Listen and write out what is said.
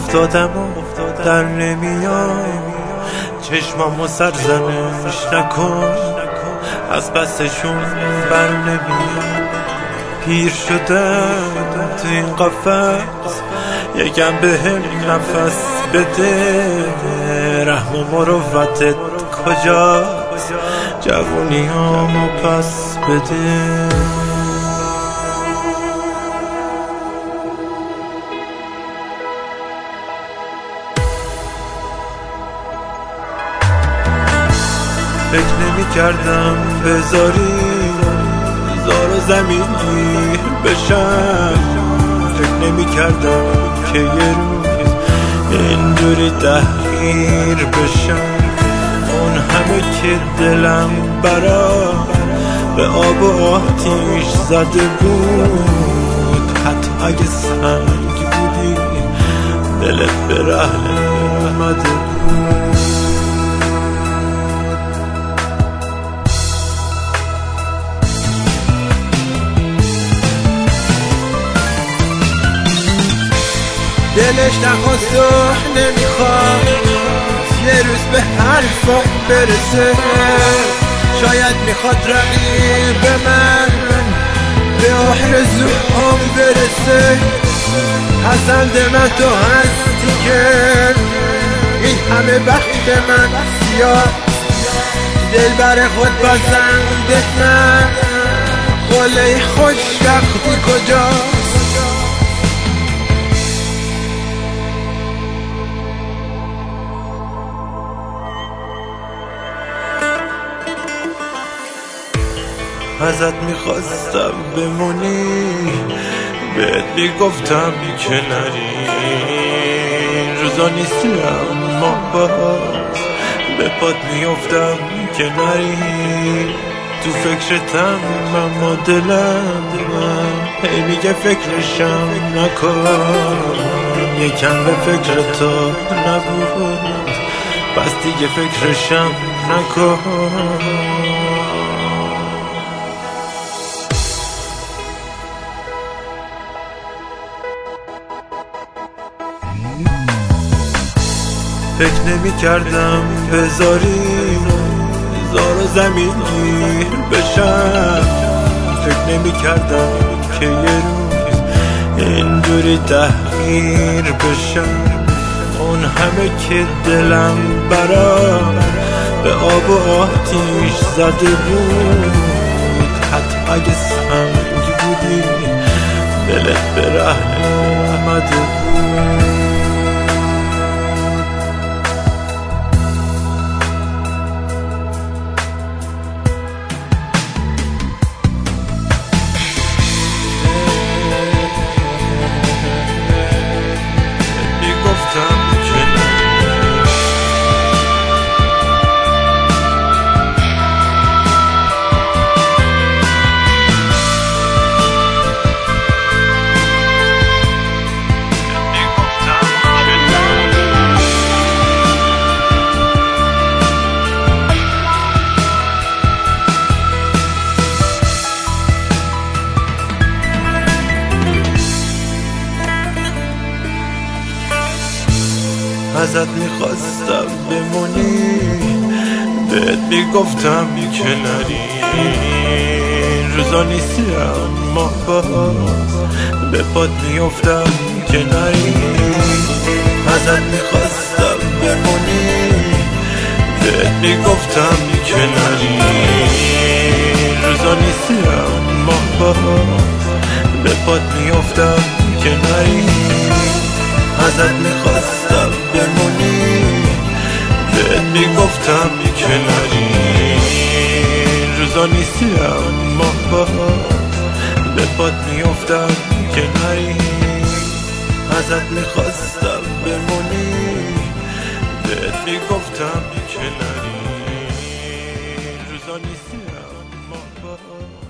افتادم و در نمیام، چشمامو سرزنش نکن، از پسشون بر نمیام. پیر شدم تو این قفس، یکم بهم نفس بده، رحم و مروتت کجاست، جوونیامو پس بده. فکر نمی کردم بذاری زار و زمینی بشم، فکر نمی کردم که یه روز اینجوری تحقیر بشم. اون همه که دلم برا به آب و آتیش زده بود، حتی اگه سنگ بودی دلت به رحم اومده بود. دلش نخواست و نمیخواد یه روز به حرفم برسه، شاید میخواد رقیب من به آرزوهام برسه. پسند من تو هستی که این همه وقت من سیاه، دل بر خود بازنده من، خله خوشبختی کجاست؟ ازت میخواستم بمونی، بهت میگفتم که نری، روزا نیستی اما باز به پات میافتم که نری. تو فکرتم اما دلم هی میگه فکرشم نکن، یکم به فکر تو نبود پس دیگه فکرشم نکن. فکر نمی کردم بذاری زار و زمینی بشم، فکر نمی کردم که یه روز اینجوری تحقیر بشم. اون همه که دلم برا به آب و آتیش زده بود، حتی اگه سنگ بودی دلت به رحم اومده بود. ازت میخواستم بمونی، بهت میگفتم که نری، روزا نیستی اما باز به پات میافتم که نری. ازت میخواستم بمونی، بهت میگفتم که نری، روزا نیستی اما باز به پات میافتم که نری. ازت میخواستم بمونی، بهت میگفتم که نری، روزا نیستی اما باز به پات میافتم که نری. ازت میخواستم بمونی، بهت میگفتم که نری، روزا نیستی اما باز